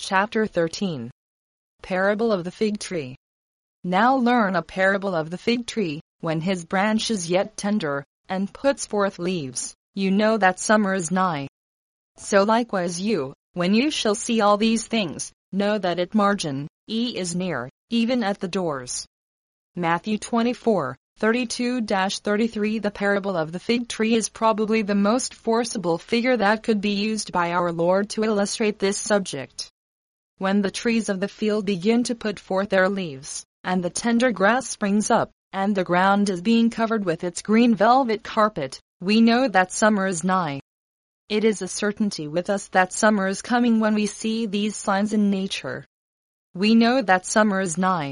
Chapter 13. Parable of the Fig Tree. Now learn a parable of the fig tree. When his branch is yet tender, and puts forth leaves, you know that summer is nigh. So likewise you, when you shall see all these things, know that its margin is near, even at the doors. Matthew 24:32-33. The parable of the fig tree is probably the most forcible figure that could be used by our Lord to illustrate this subject. When the trees of the field begin to put forth their leaves, and the tender grass springs up, and the ground is being covered with its green velvet carpet, we know that summer is nigh. It is a certainty with us that summer is coming when we see these signs in nature. We know that summer is nigh.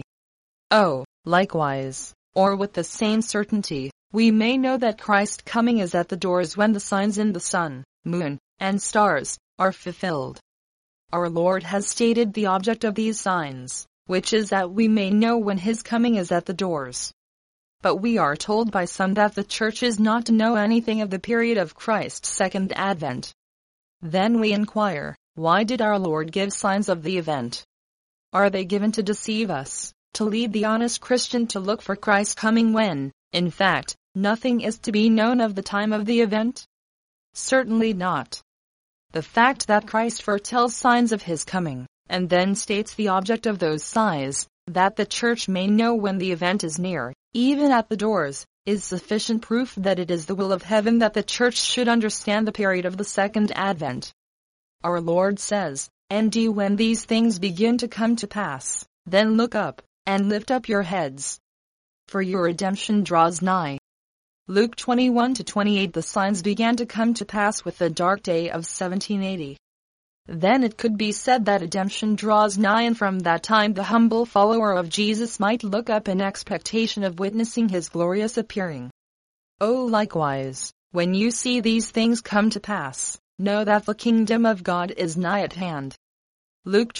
Oh, likewise, or with the same certainty, we may know that Christ's coming is at the doors when the signs in the sun, moon, and stars are fulfilled. Our Lord has stated the object of these signs, which is that we may know when his coming is at the doors. But we are told by some that the church is not to know anything of the period of Christ's second advent. Then we inquire, why did our Lord give signs of the event? Are they given to deceive us, to lead the honest Christian to look for Christ's coming when, in fact, nothing is to be known of the time of the event? Certainly not. The fact that Christ foretells signs of his coming, and then states the object of those signs, that the church may know when the event is near, even at the doors, is sufficient proof that it is the will of heaven that the church should understand the period of the second advent. Our Lord says, "And when these things begin to come to pass, then look up, and lift up your heads. For your redemption draws nigh." Luke 21-28. The signs began to come to pass with the dark day of 1780. Then it could be said that redemption draws nigh, and from that time the humble follower of Jesus might look up in expectation of witnessing his glorious appearing. Oh, likewise, when you see these things come to pass, know that the kingdom of God is nigh at hand. Luke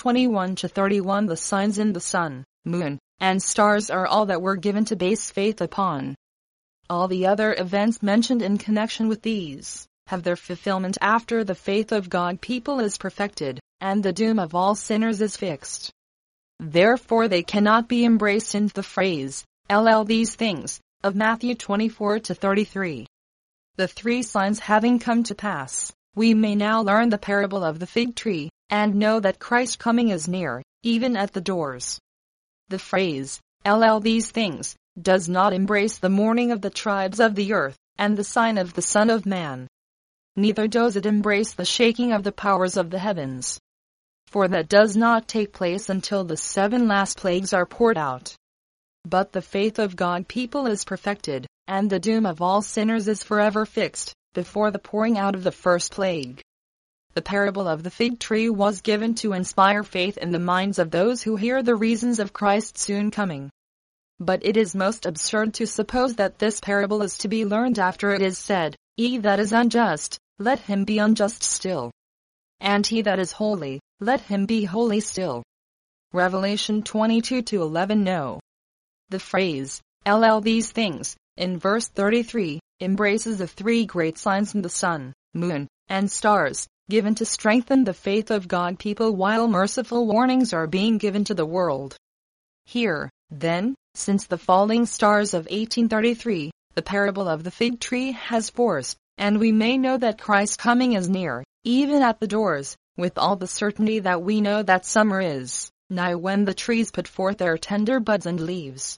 21-31. The signs in the sun, moon, and stars are all that were given to base faith upon. All the other events mentioned in connection with these have their fulfillment after the faith of God people is perfected, and the doom of all sinners is fixed. Therefore they cannot be embraced in the phrase, these things, of Matthew 24-33. The three signs having come to pass, we may now learn the parable of the fig tree, and know that Christ's coming is near, even at the doors. The phrase, these things, does not embrace the mourning of the tribes of the earth, and the sign of the Son of Man. Neither does it embrace the shaking of the powers of the heavens. For that does not take place until the 7 last plagues are poured out. But the faith of God people is perfected, and the doom of all sinners is forever fixed, before the pouring out of the first plague. The parable of the fig tree was given to inspire faith in the minds of those who hear the reasons of Christ's soon coming. But it is most absurd to suppose that this parable is to be learned after it is said, "He that is unjust, let him be unjust still. And he that is holy, let him be holy still." Revelation 22-11. No. The phrase, these things, in verse 33, embraces the 3 great signs in the sun, moon, and stars, given to strengthen the faith of God people while merciful warnings are being given to the world. Here, then, since the falling stars of 1833, the parable of the fig tree has force, and we may know that Christ's coming is near, even at the doors, with all the certainty that we know that summer is nigh when the trees put forth their tender buds and leaves.